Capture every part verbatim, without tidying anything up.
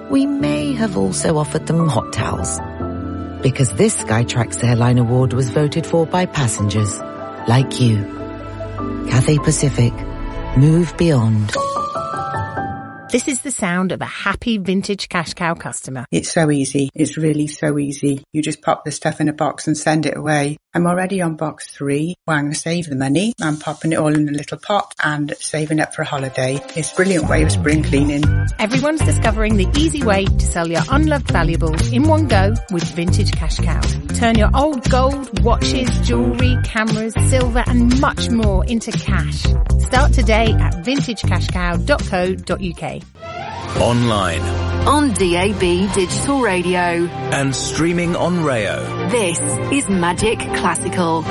we may have also offered them hot towels. Because this Skytrax airline award was voted for by passengers like you. Cathay Pacific. Move beyond. This is the sound of a happy vintage cash cow customer. It's so easy. It's really so easy. You just pop the stuff in a box and send it away. I'm already on box three. Well, I'm going to save the money. I'm popping it all in a little pot and saving up for a holiday. It's a brilliant way of spring cleaning. Everyone's discovering the easy way to sell your unloved valuables in one go with Vintage Cash Cow. Turn your old gold, watches, jewellery, cameras, silver and much more into cash. Start today at vintage cash cow dot co dot uk. Online. On D A B Digital Radio. And streaming on Rayo. This is Magic Classical.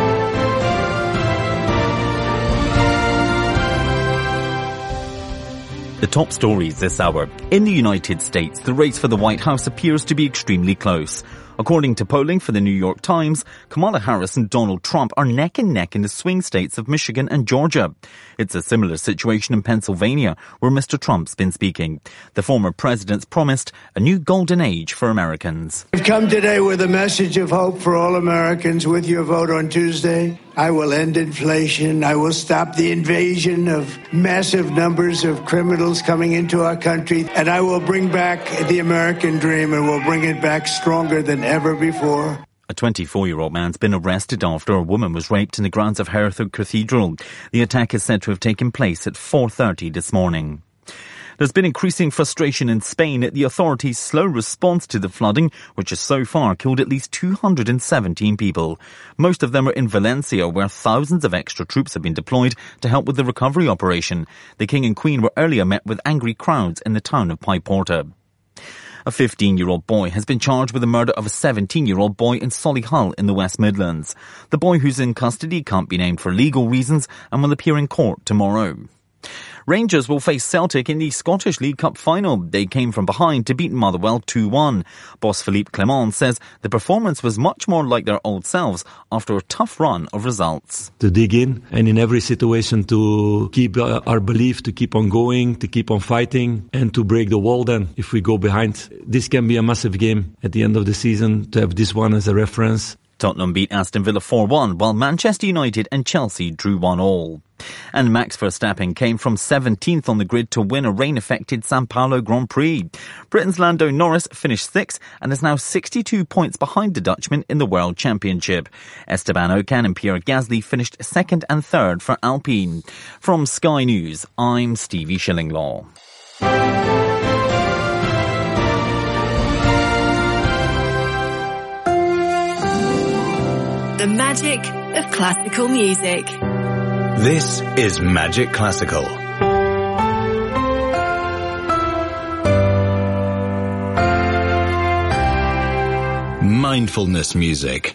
The top stories this hour. In the United States, the race for the White House appears to be extremely close. According to polling for the New York Times, Kamala Harris and Donald Trump are neck and neck in the swing states of Michigan and Georgia. It's a similar situation in Pennsylvania, where Mister Trump's been speaking. The former president's promised a new golden age for Americans. I've come today with a message of hope for all Americans. With your vote on Tuesday, I will end inflation. I will stop the invasion of massive numbers of criminals coming into our country. And I will bring back the American dream, and we'll bring it back stronger than ever before. A twenty-four-year-old man's been arrested after a woman was raped in the grounds of Hereford Cathedral. The attack is said to have taken place at four thirty this morning. There's been increasing frustration in Spain at the authorities' slow response to the flooding, which has so far killed at least two hundred seventeen people. Most of them are in Valencia, where thousands of extra troops have been deployed to help with the recovery operation. The King and Queen were earlier met with angry crowds in the town of Paiporta. A fifteen-year-old boy has been charged with the murder of a seventeen-year-old boy in Solihull in the West Midlands. The boy, who's in custody, can't be named for legal reasons and will appear in court tomorrow. Rangers will face Celtic in the Scottish League Cup final. They came from behind to beat Motherwell two one. Boss Philippe Clement says the performance was much more like their old selves after a tough run of results. To dig in and in every situation to keep uh, our belief, to keep on going, to keep on fighting and to break the wall then if we go behind. This can be a massive game at the end of the season, to have this one as a reference. Tottenham beat Aston Villa four one, while Manchester United and Chelsea drew one all. And Max Verstappen came from seventeenth on the grid to win a rain-affected Sao Paulo Grand Prix. Britain's Lando Norris finished sixth and is now sixty-two points behind the Dutchman in the World Championship. Esteban Ocon and Pierre Gasly finished second and third for Alpine. From Sky News, I'm Stevie Shillinglaw. The magic of classical music. This is Magic Classical. Mindfulness music.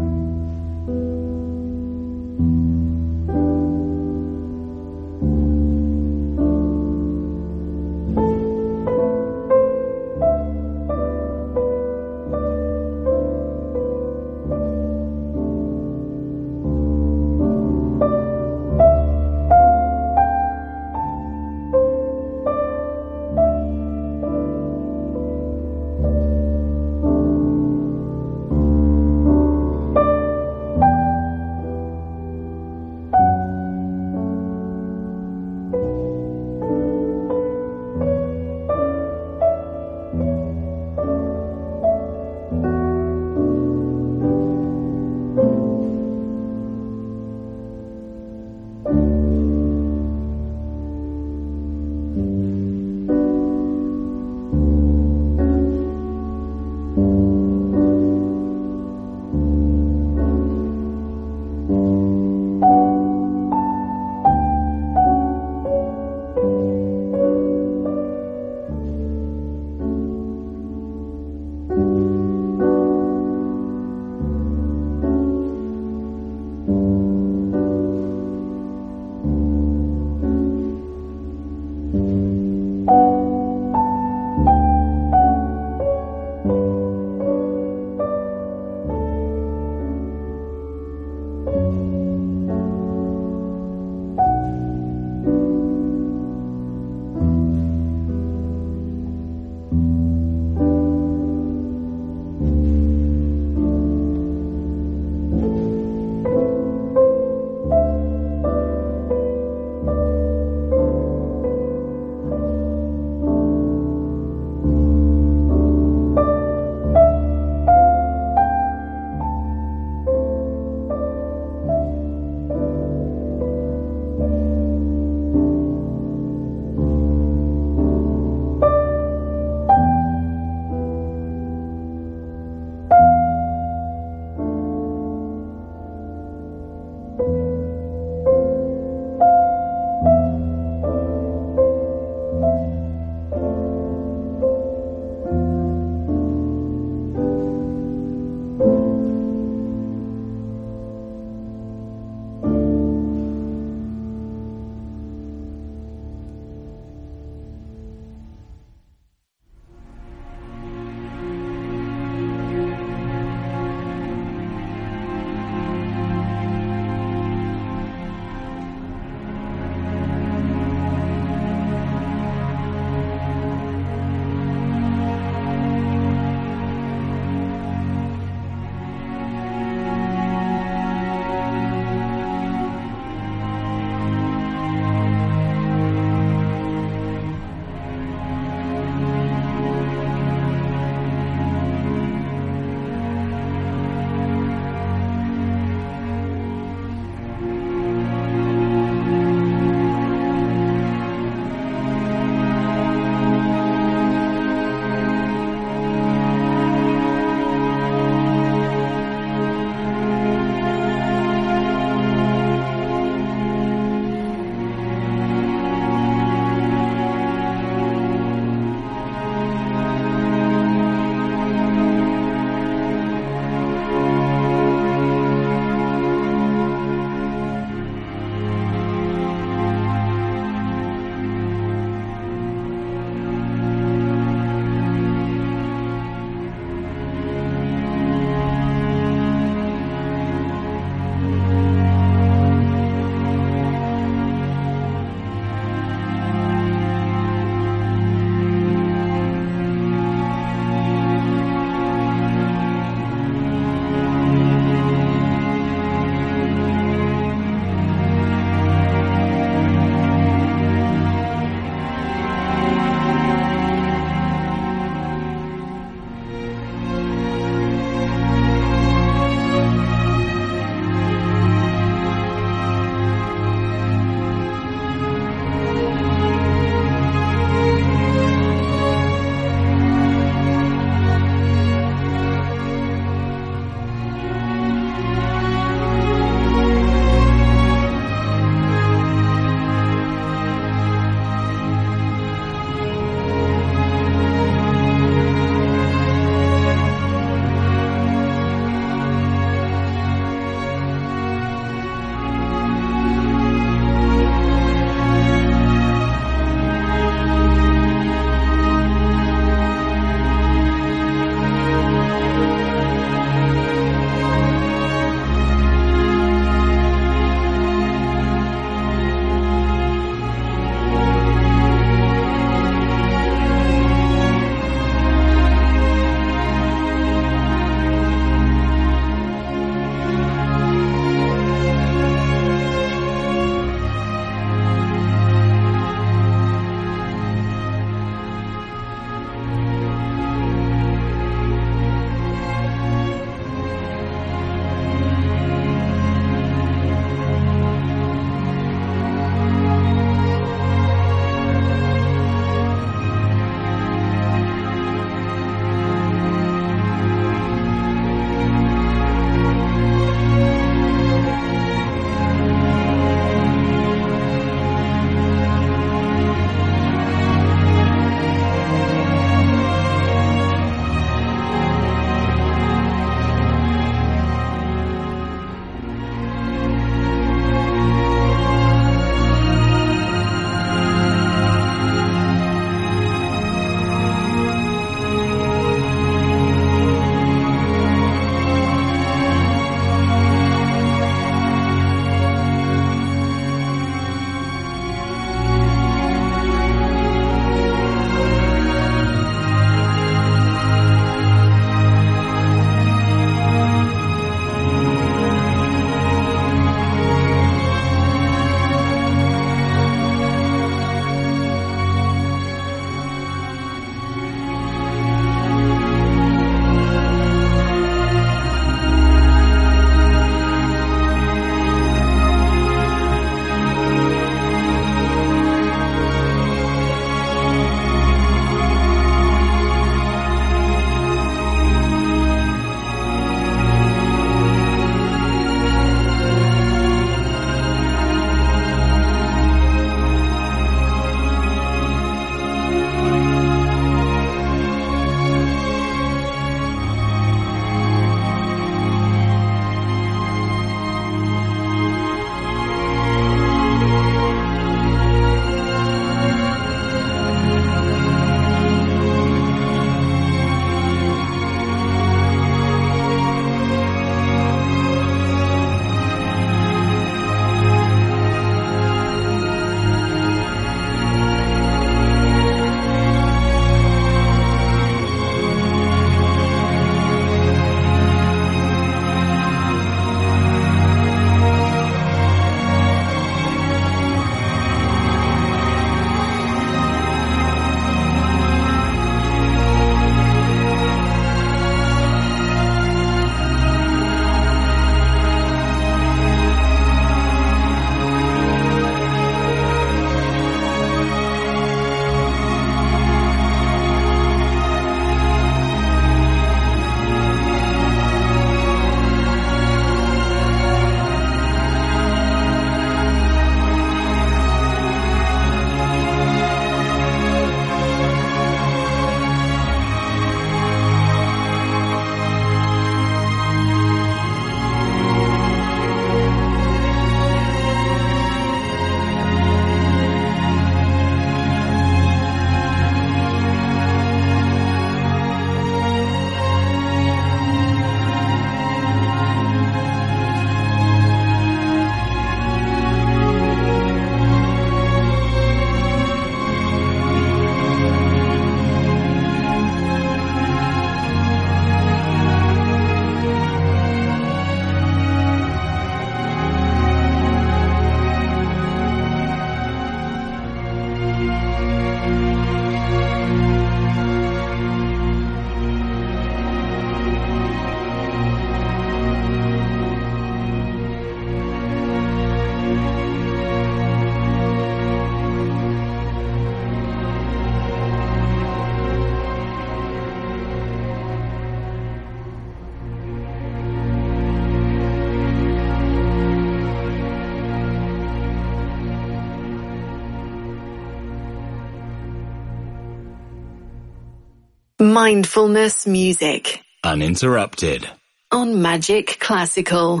Mindfulness music. Uninterrupted. On Magic Classical.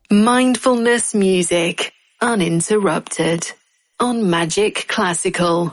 Mindfulness music, uninterrupted, on Magic Classical.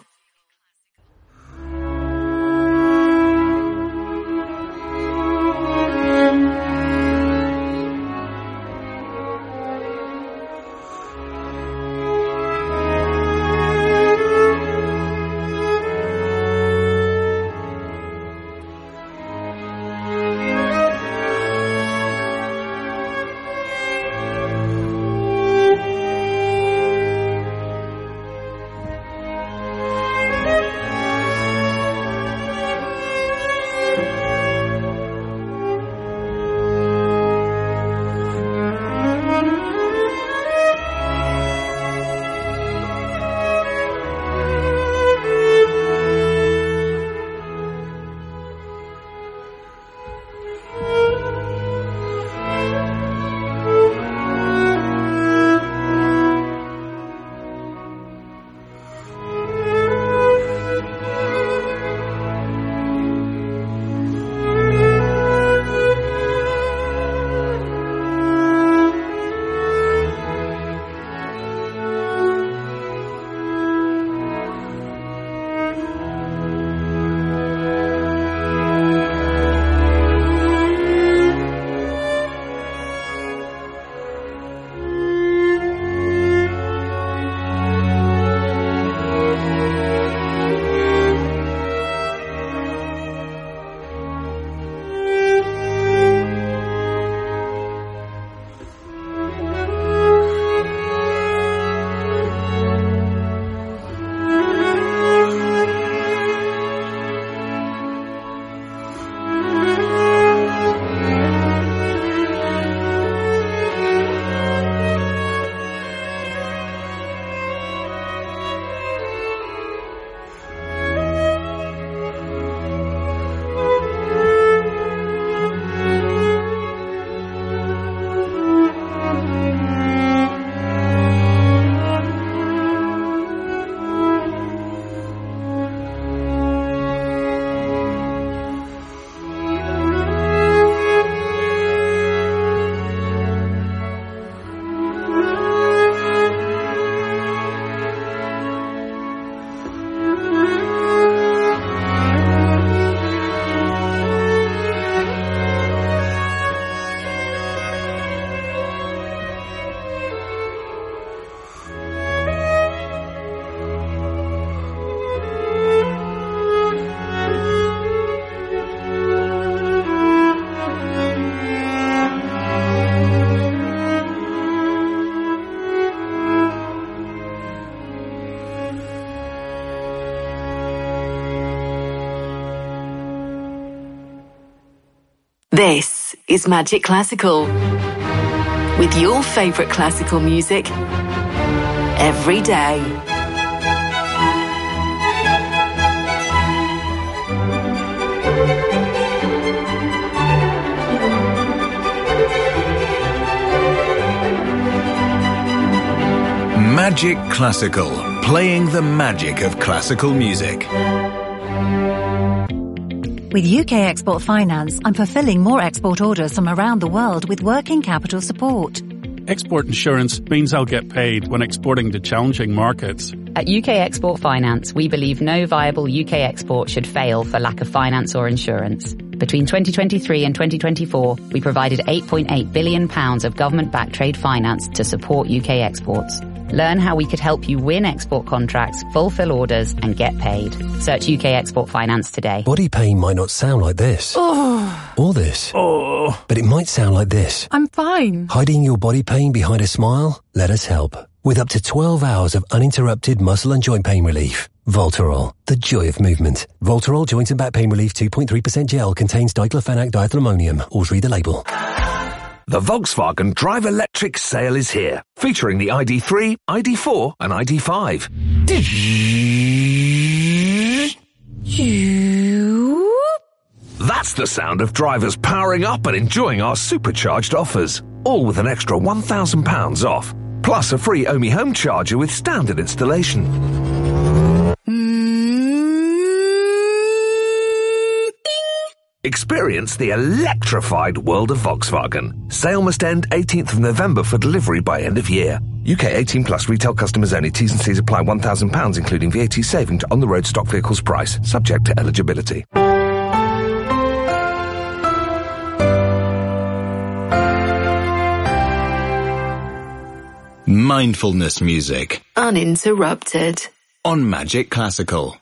This is Magic Classical, with your favourite classical music every day. Magic Classical, playing the magic of classical music. With U K Export Finance, I'm fulfilling more export orders from around the world with working capital support. Export insurance means I'll get paid when exporting to challenging markets. At U K Export Finance, we believe no viable U K export should fail for lack of finance or insurance. Between twenty twenty-three and twenty twenty-four, we provided eight point eight billion pounds of government-backed trade finance to support U K exports. Learn how we could help you win export contracts, fulfill orders, and get paid. Search U K Export Finance today. Body pain might not sound like this. Oh. Or this. Oh. But it might sound like this. I'm fine. Hiding your body pain behind a smile? Let us help. With up to twelve hours of uninterrupted muscle and joint pain relief. Voltarol, the joy of movement. Voltarol Joint and Back Pain Relief two point three percent gel contains diclofenac diethylmonium. Always read the label. The Volkswagen Drive Electric sale is here, featuring the I D three, I D four and I D five. That's the sound of drivers powering up and enjoying our supercharged offers, all with an extra one thousand pounds off, plus a free Omi home charger with standard installation. Experience the electrified world of Volkswagen. Sale must end eighteenth of November for delivery by end of year. U K eighteen plus retail customers only. T's and C's apply. one thousand pounds including V A T saving to on-the-road stock vehicles price. Subject to eligibility. Mindfulness music. Uninterrupted. On Magic Classical.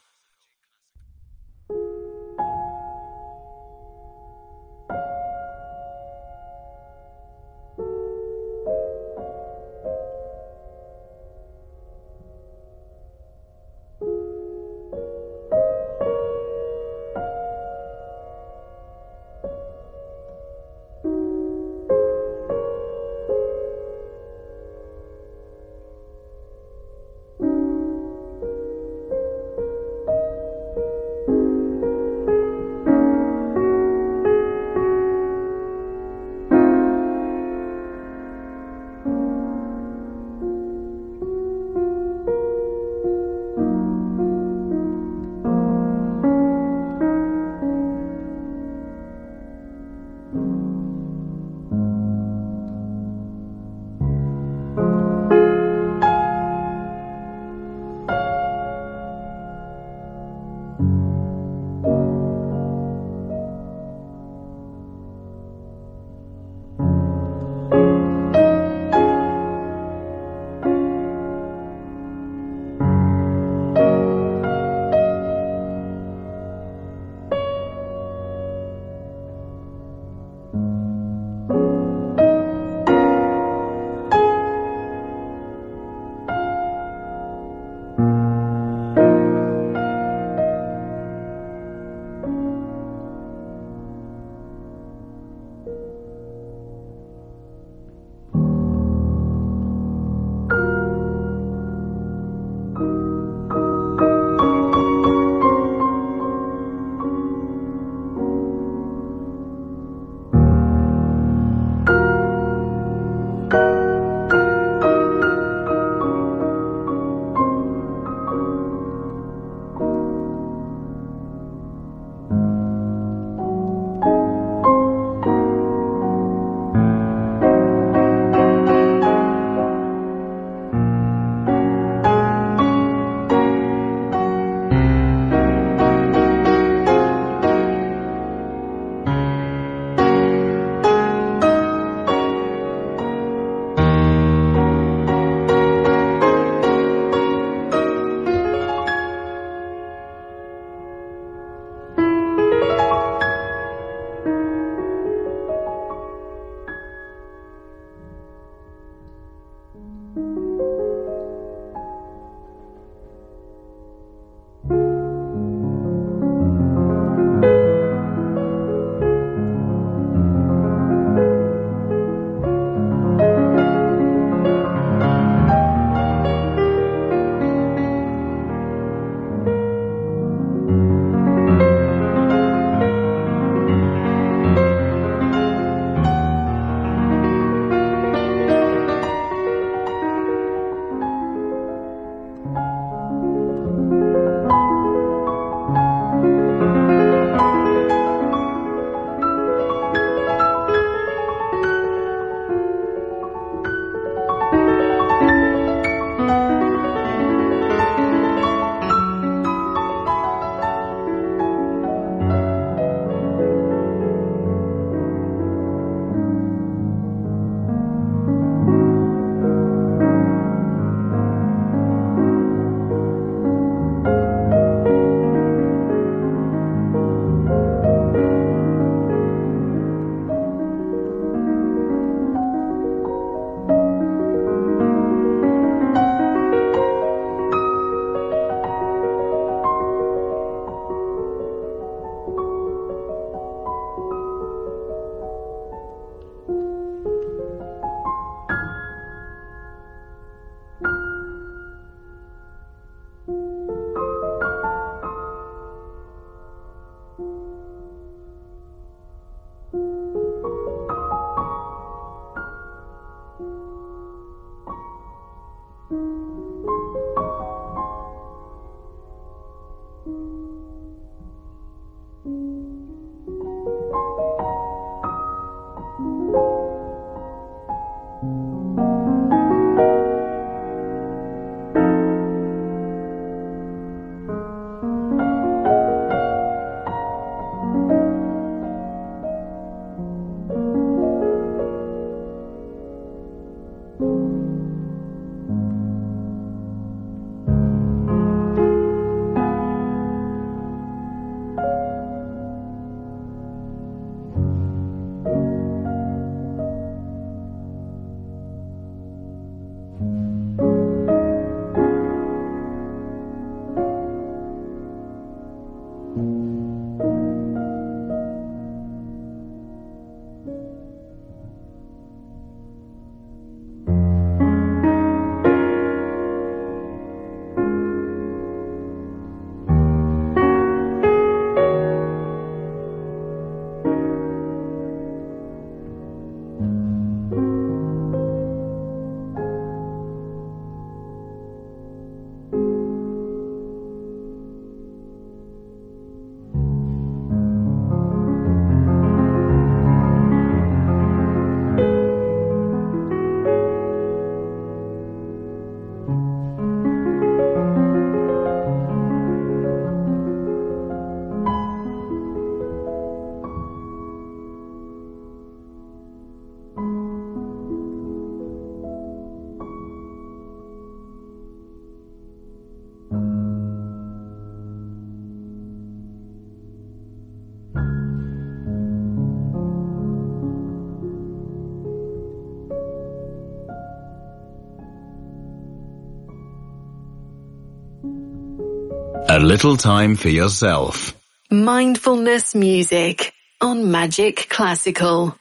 A little time for yourself. Mindfulness music on Magic Classical.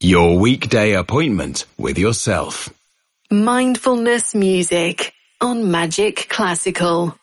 Your weekday appointment with yourself. Mindfulness music on Magic Classical.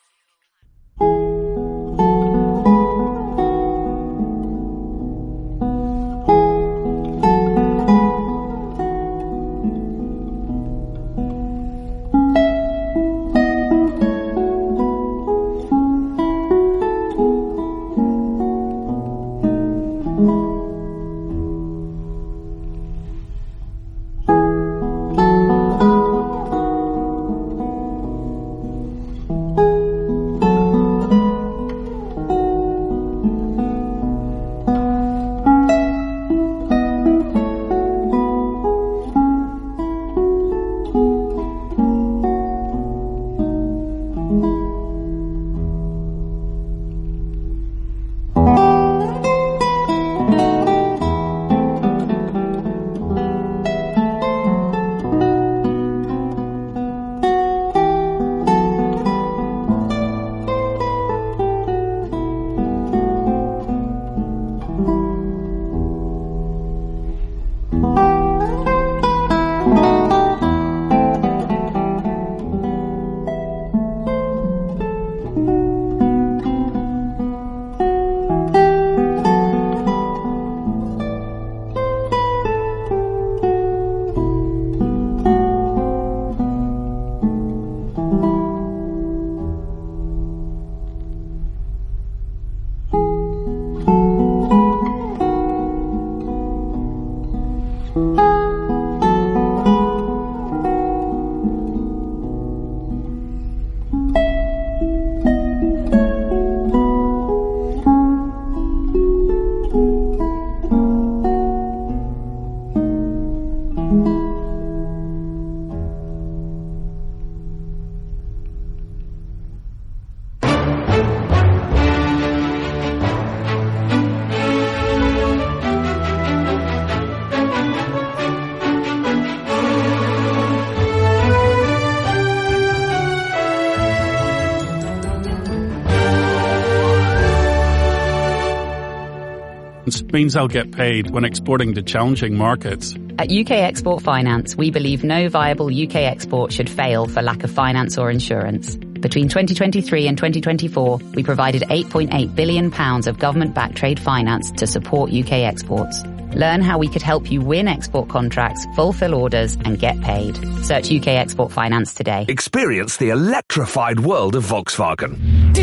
Means I'll get paid when exporting to challenging markets. At U K Export Finance, we believe no viable U K export should fail for lack of finance or insurance. Between twenty twenty-three and twenty twenty-four, we provided eight point eight billion pounds of government-backed trade finance to support U K exports. Learn how we could help you win export contracts, fulfill orders, and get paid. Search U K Export Finance today. Experience the electrified world of Volkswagen.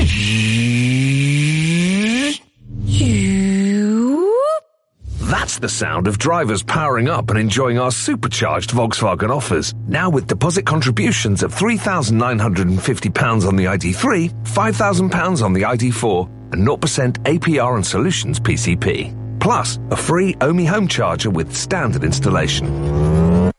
That's the sound of drivers powering up and enjoying our supercharged Volkswagen offers. Now with deposit contributions of three thousand nine hundred fifty pounds on the I D three, five thousand pounds on the I D four, and zero percent A P R and Solutions P C P. Plus, a free Omi home charger with standard installation.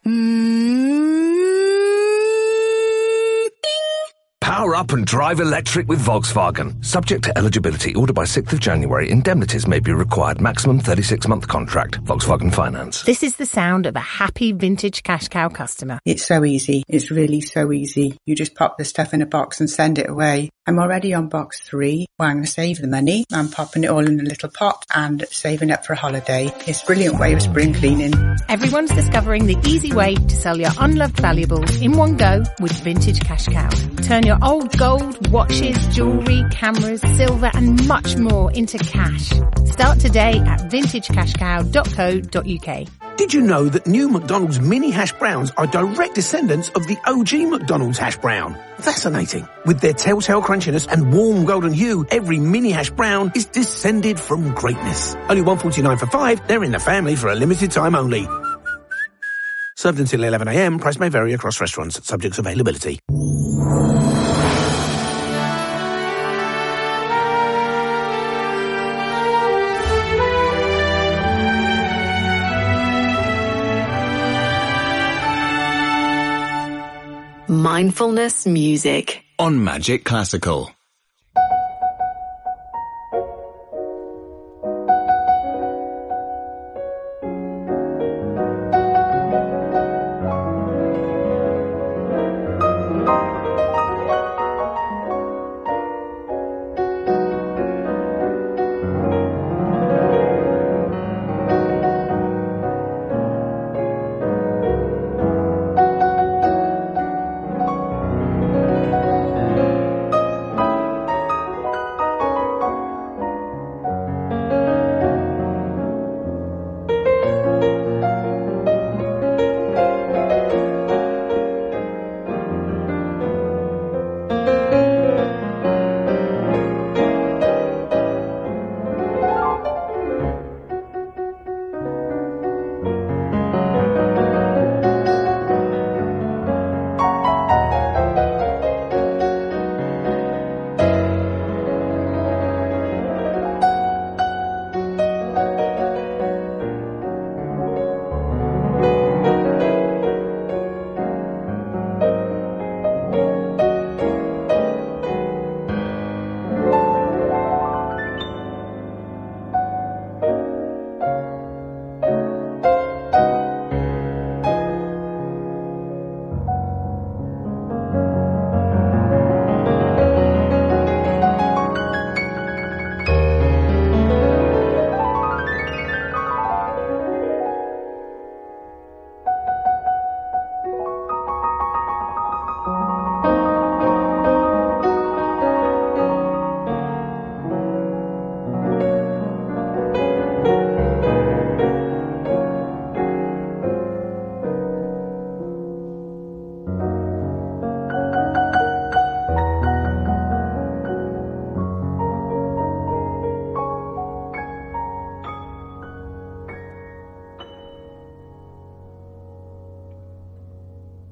Power up and drive electric with Volkswagen. Subject to eligibility. Order by sixth of January. Indemnities may be required. Maximum thirty-six month contract. Volkswagen Finance. This is the sound of a happy vintage cash cow customer. It's so easy. It's really so easy. You just pop the stuff in a box and send it away. I'm already on box three. Well, I'm going to save the money. I'm popping it all in a little pot and saving up for a holiday. It's a brilliant way of spring cleaning. Everyone's discovering the easy way to sell your unloved valuables in one go with Vintage Cash Cow. Turn your old gold, watches, jewellery, cameras, silver and much more into cash. Start today at vintage cash cow dot co dot uk. Did you know that new McDonald's mini hash browns are direct descendants of the O G McDonald's hash brown? Fascinating. With their telltale crunchiness and warm golden hue, every mini hash brown is descended from greatness. Only one forty-nine for five, they're in the family for a limited time only. Served until eleven a m, price may vary across restaurants, subject to availability. Mindfulness music on Magic Classical.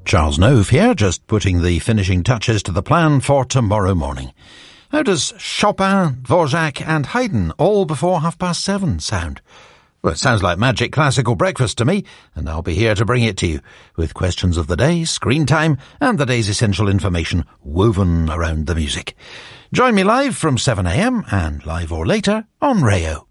Charles Nove here, just putting the finishing touches to the plan for tomorrow morning. How does Chopin, Dvorak and Haydn all before half past seven sound? Well, it sounds like magic classical breakfast to me, and I'll be here to bring it to you, with questions of the day, screen time, and the day's essential information woven around the music. Join me live from seven a m and live or later on Rayo.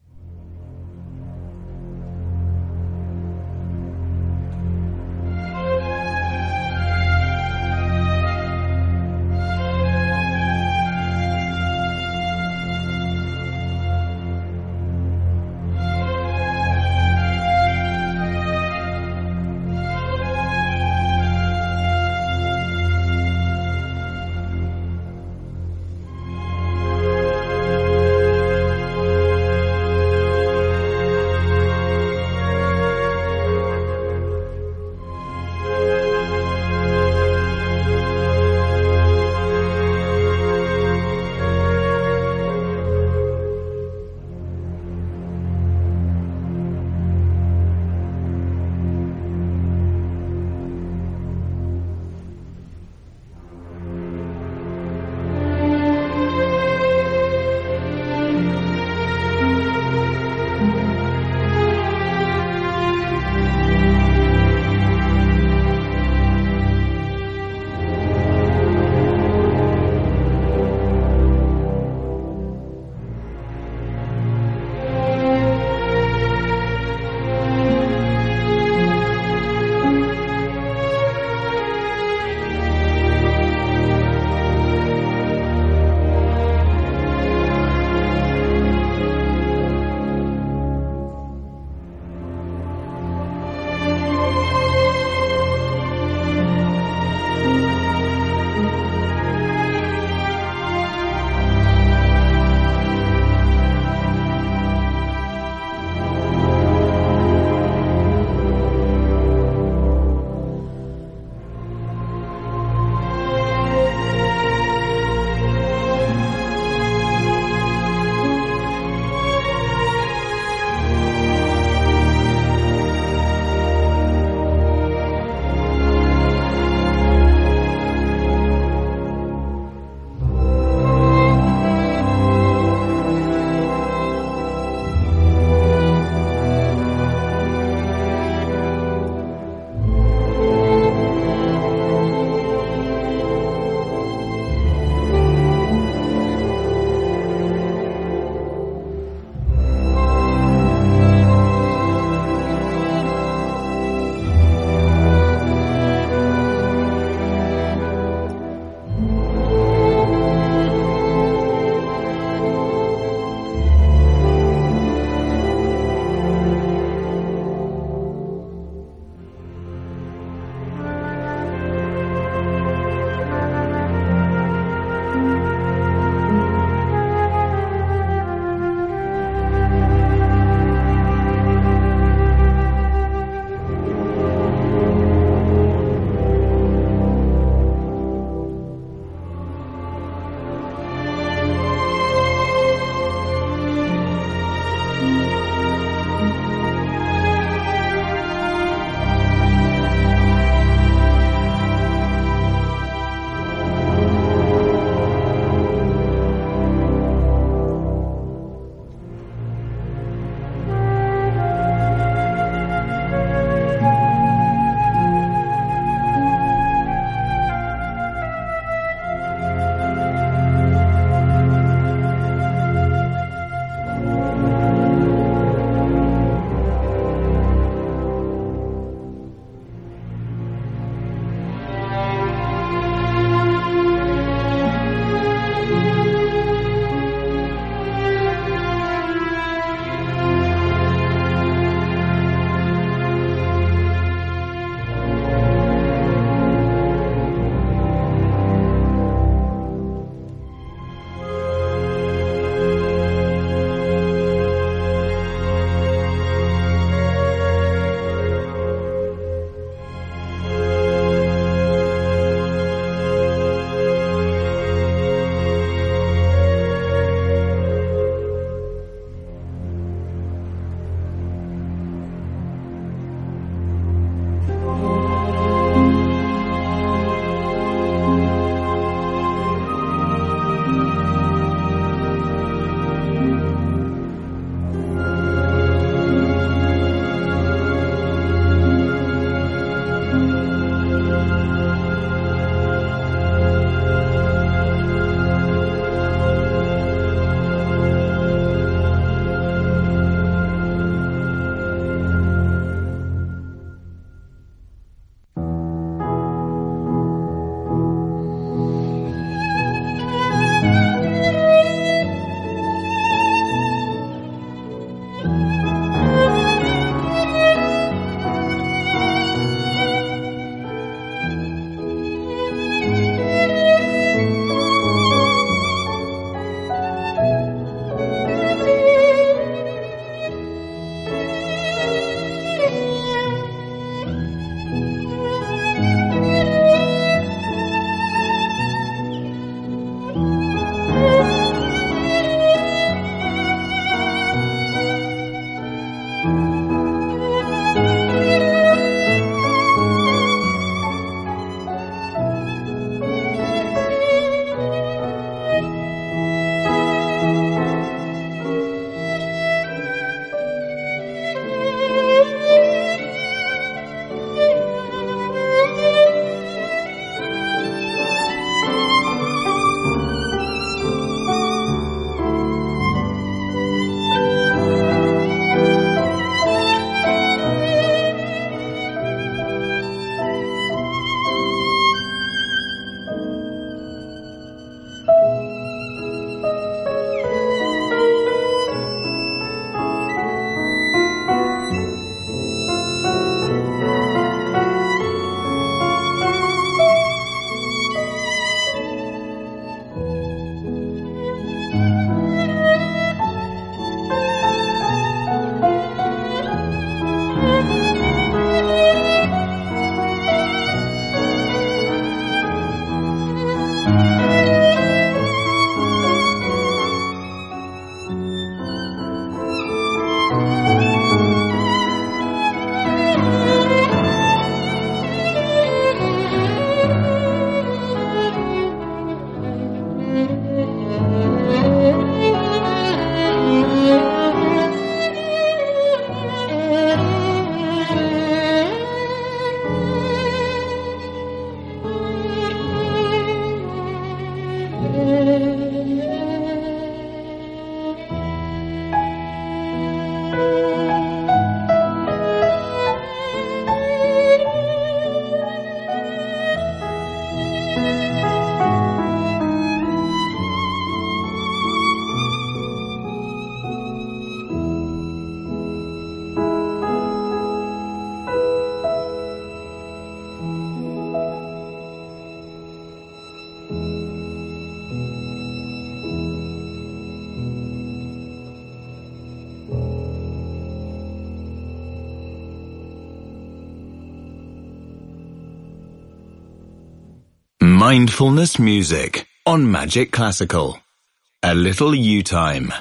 Mindfulness music on Magic Classical. A little you time.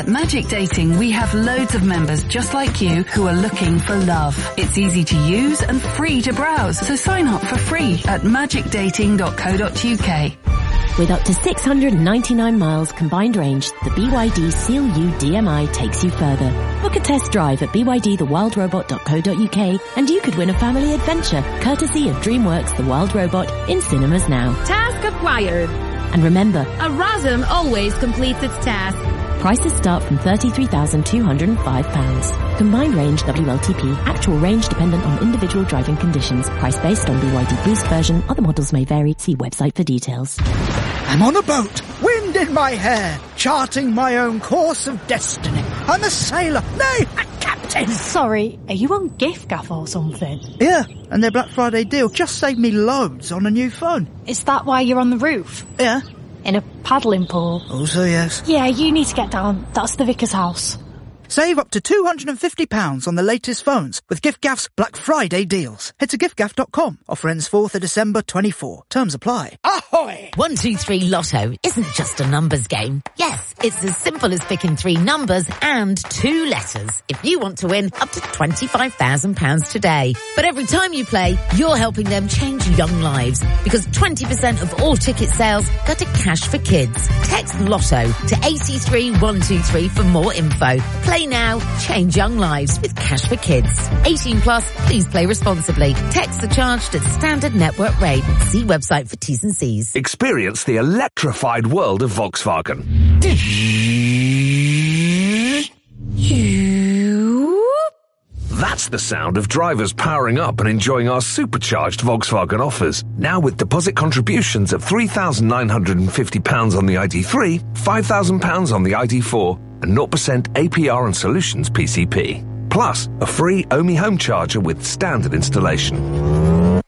At Magic Dating, we have loads of members just like you who are looking for love. It's easy to use and free to browse, so sign up for free at magic dating dot co dot uk. With up to six hundred ninety-nine miles combined range, the B Y D Seal U D M I takes you further. Book a test drive at b y d the wild robot dot co dot uk and you could win a family adventure, courtesy of DreamWorks The Wild Robot, in cinemas now. Task acquired. And remember, a RASM always completes its task. Prices start from thirty-three thousand two hundred five pounds. Combined range W L T P. Actual range dependent on individual driving conditions. Price based on B Y D Boost version. Other models may vary. See website for details. I'm on a boat, wind in my hair, charting my own course of destiny. I'm a sailor, nay, a captain. Sorry, are you on giffgaff or something? Yeah, and their Black Friday deal just saved me loads on a new phone. Is that why you're on the roof? Yeah. In a paddling pool? Also yes. Yeah, you need to get down. That's the vicar's house. Save up to two hundred fifty pounds on the latest phones with giffgaff's Black Friday deals. Head to giffgaff dot com. Offer ends fourth of December twenty-four. Terms apply. Ahoy! one two three Lotto isn't just a numbers game. Yes, it's as simple as picking three numbers and two letters if you want to win up to twenty-five thousand pounds today. But every time you play, you're helping them change young lives because twenty percent of all ticket sales go to Cash for Kids. Text Lotto to eight three one two three for more info. Play now, change young lives with Cash for Kids. eighteen plus, please play responsibly. Texts are charged at standard network rate. See website for T's and C's. Experience the electrified world of Volkswagen. That's the sound of drivers powering up and enjoying our supercharged Volkswagen offers. Now with deposit contributions of three thousand nine hundred fifty pounds on the I D three, five thousand pounds on the I D four, and zero percent A P R and Solutions P C P. Plus, a free Omi home charger with standard installation.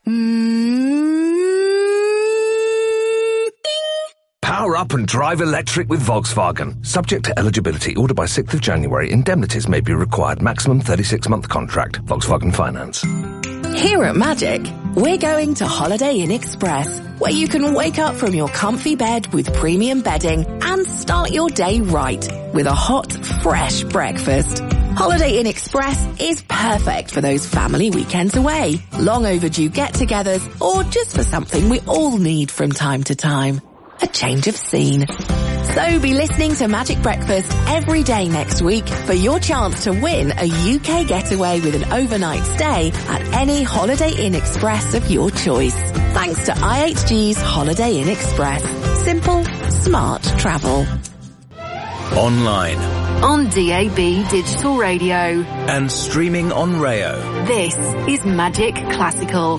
Power up and drive electric with Volkswagen. Subject to eligibility. Order by sixth of January. Indemnities may be required. Maximum thirty-six month contract. Volkswagen Finance. Here at Magic, we're going to Holiday Inn Express, where you can wake up from your comfy bed with premium bedding and start your day right with a hot, fresh breakfast. Holiday Inn Express is perfect for those family weekends away, long overdue get-togethers, or just for something we all need from time to time. A change of scene. So be listening to Magic Breakfast every day next week for your chance to win a U K getaway with an overnight stay at any Holiday Inn Express of your choice. Thanks to I H G's Holiday Inn Express. Simple, smart travel. Online. On D A B Digital Radio. And streaming on Rayo. This is Magic Classical.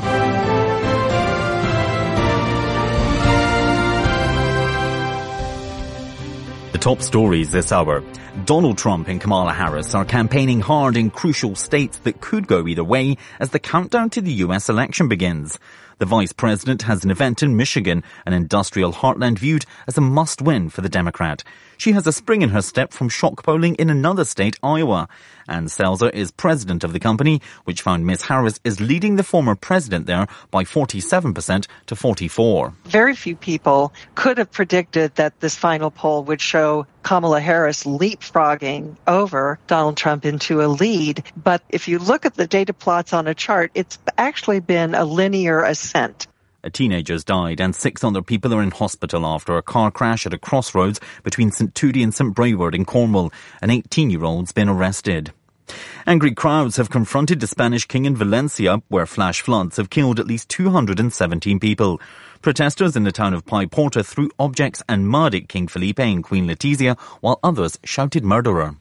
Top stories this hour. Donald Trump and Kamala Harris are campaigning hard in crucial states that could go either way as the countdown to the U S election begins. The vice president has an event in Michigan, an industrial heartland viewed as a must-win for the Democrat. She has a spring in her step from shock polling in another state, Iowa. Ann Selzer is president of the company, which found Miss Harris is leading the former president there by forty-seven percent to forty-four. Very few people could have predicted that this final poll would show Kamala Harris leapfrogging over Donald Trump into a lead. But if you look at the data plots on a chart, it's actually been a linear ascent. A teenager's died and six other people are in hospital after a car crash at a crossroads between St Tudie and St Brayward in Cornwall. An eighteen-year-old's been arrested. Angry crowds have confronted the Spanish king in Valencia, where flash floods have killed at least two hundred seventeen people. Protesters in the town of Paiporta threw objects and mud at King Felipe and Queen Letizia, while others shouted murderer.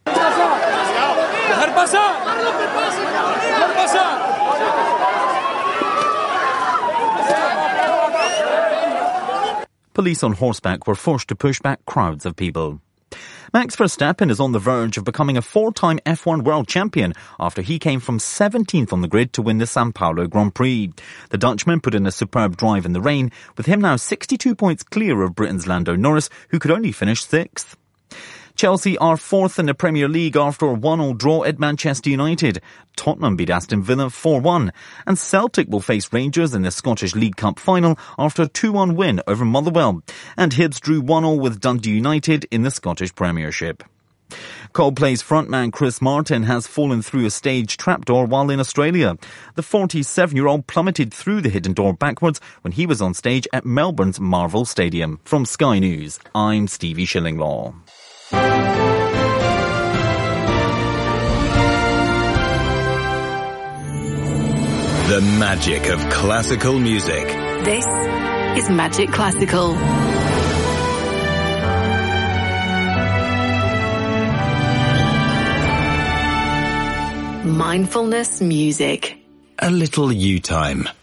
Police on horseback were forced to push back crowds of people. Max Verstappen is on the verge of becoming a four-time F one world champion after he came from seventeenth on the grid to win the Sao Paulo Grand Prix. The Dutchman put in a superb drive in the rain, with him now sixty-two points clear of Britain's Lando Norris, who could only finish sixth. Chelsea are fourth in the Premier League after a one all draw at Manchester United. Tottenham beat Aston Villa four one. And Celtic will face Rangers in the Scottish League Cup final after a two one win over Motherwell. And Hibs drew one all with Dundee United in the Scottish Premiership. Coldplay's frontman Chris Martin has fallen through a stage trapdoor while in Australia. The forty-seven-year-old plummeted through the hidden door backwards when he was on stage at Melbourne's Marvel Stadium. From Sky News, I'm Stevie Shillinglaw. The magic of classical music. This is Magic Classical. Mindfulness music. A little you time.